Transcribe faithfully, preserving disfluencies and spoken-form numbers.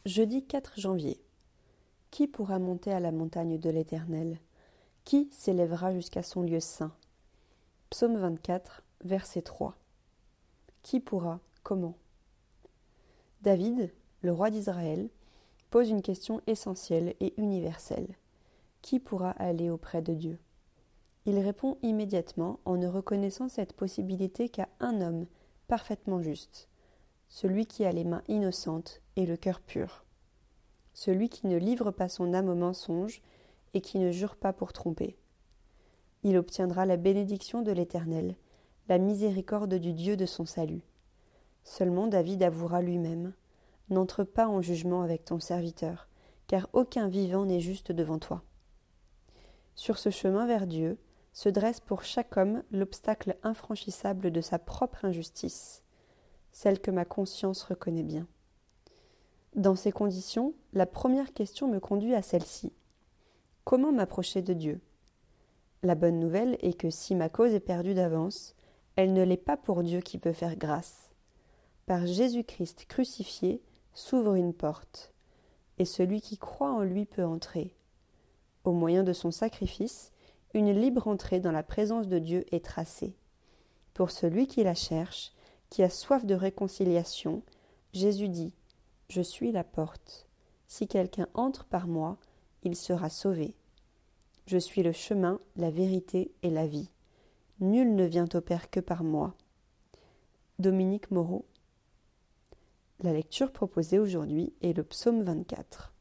Jeudi quatre janvier. Qui pourra monter à la montagne de l'Éternel? Qui s'élèvera jusqu'à son lieu saint? Psaume vingt-quatre, verset trois. Qui pourra? Comment? David, le roi d'Israël, pose une question essentielle et universelle. Qui pourra aller auprès de Dieu? Il répond immédiatement en ne reconnaissant cette possibilité qu'à un homme parfaitement juste, celui qui a les mains innocentes et le cœur pur, celui qui ne livre pas son âme au mensonge et qui ne jure pas pour tromper. Il obtiendra la bénédiction de l'Éternel, la miséricorde du Dieu de son salut. Seulement David avouera lui-même « N'entre pas en jugement avec ton serviteur, car aucun vivant n'est juste devant toi. » Sur ce chemin vers Dieu se dresse pour chaque homme l'obstacle infranchissable de sa propre injustice, celle que ma conscience reconnaît bien. Dans ces conditions, la première question me conduit à celle-ci. Comment m'approcher de Dieu? La bonne nouvelle est que si ma cause est perdue d'avance, elle ne l'est pas pour Dieu qui peut faire grâce. Par Jésus-Christ crucifié s'ouvre une porte, et celui qui croit en lui peut entrer. Au moyen de son sacrifice, une libre entrée dans la présence de Dieu est tracée. Pour celui qui la cherche, qui a soif de réconciliation, Jésus dit « Je suis la porte. Si quelqu'un entre par moi, il sera sauvé. Je suis le chemin, la vérité et la vie. Nul ne vient au Père que par moi. » Dominique Moreau. La lecture proposée aujourd'hui est le psaume vingt-quatre.